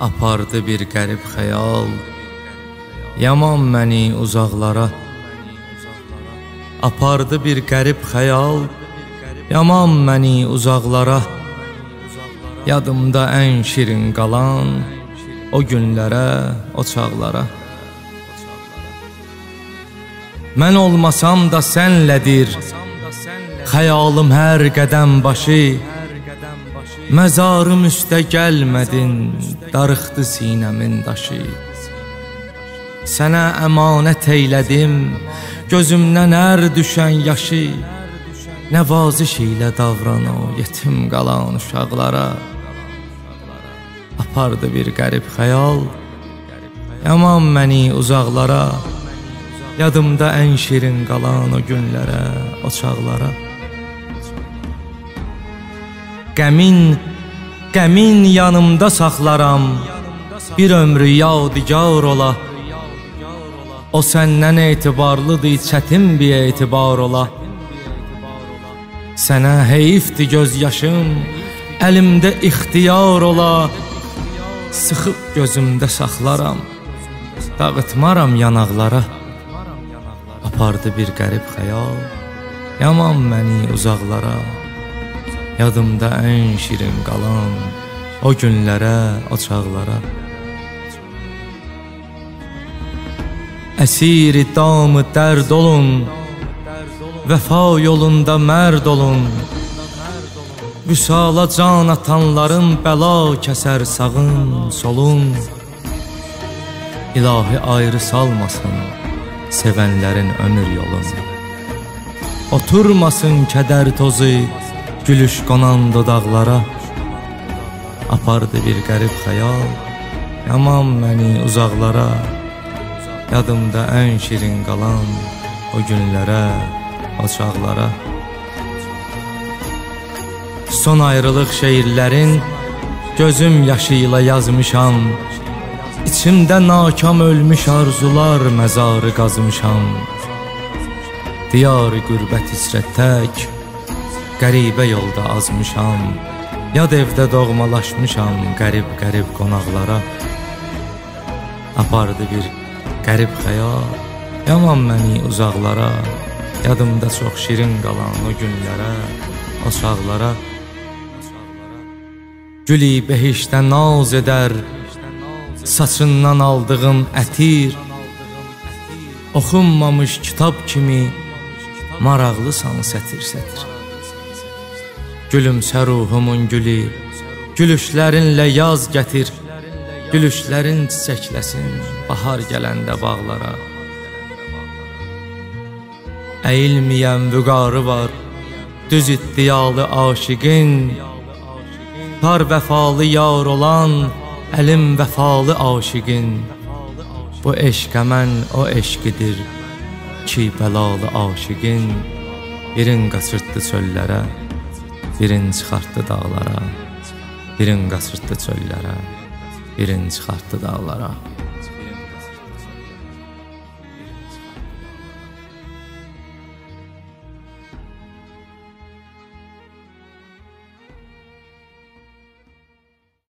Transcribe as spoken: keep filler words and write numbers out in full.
apardı bir qərib xəyal. Yaman məni uzaqlara, apardı bir qərib xəyal. Yaman məni uzaqlara, yadımda ən şirin qalan o günlərə, o çağlara. Mən olmasam da sənlədir xəyalım hər qədəm başı. Məzarım üstə gəlmədin, darıxdı sinəmin daşı. Sənə əmanət eylədim, gözümdən ər düşən yaşı. Nəvaziş ilə davran o yetim qalan uşaqlara. Apardı bir qərib xəyal, yaman məni uzaqlara. Yadımda ən şirin qalan o günlərə, o çağlara. Qəmin, qəmin yanımda saxlaram, bir ömrü yadigar ola. O səndən etibarlıdır, çətin bir etibar ola. Sənə heyifdir göz yaşım, əlimdə ixtiyar ola. Sıxıb gözümdə saxlaram, dağıtmaram yanaqlara. Apardı bir qərib xəyal, yaman məni uzaqlara. Yadımda ən şirin qalan o günlərə, o çağlara. Əsiri damı dərd olun, vəfa yolunda mərd olun. Vüsala can atanların bəla kəsər sağın, solun. İlahi ayrı salmasın sevənlərin ömür yolun. Oturmasın kədər tozu gülüş qonan dodaqlara. Apardı bir qərib xəyal, yaman məni uzaqlara. Yadımda ən şirin qalan o günlərə, o çağlara. Son ayrılıq şeirlərin gözüm yaşı ilə yazmışam. İçimdə nakam ölmüş arzular məzarı qazmışam. Diyar qürbət isrət tək, qəribə yolda azmışam. Yad evdə doğmalaşmışam qərib-qərib qonaqlara. Apardı bir qərib xəyal, yaman məni uzaqlara. Yadımda çox şirin qalan o günlərə, o çağlara. Gülü behişdə naz edər, saçından aldığım ətir. Oxunmamış kitab kimi maraqlısan sətir-sətir. Gülümsə ruhumun gülü, gülüşlərinlə yaz gətir. Gülüşlərin çiçəkləsin bahar gələndə bağlara. Əyilməyən vüqarı var düz iddialı aşiqin. Par vəfalı yar olan əlim vəfalı aşiqin. Bu eşqə mən o eşqidir ki bəlalı aşiqin. Birin qaçırtdı çöllərə, birin çıxartdı dağlara. Birin qaçırtdı çöllərə, birin çıxartdı dağlara.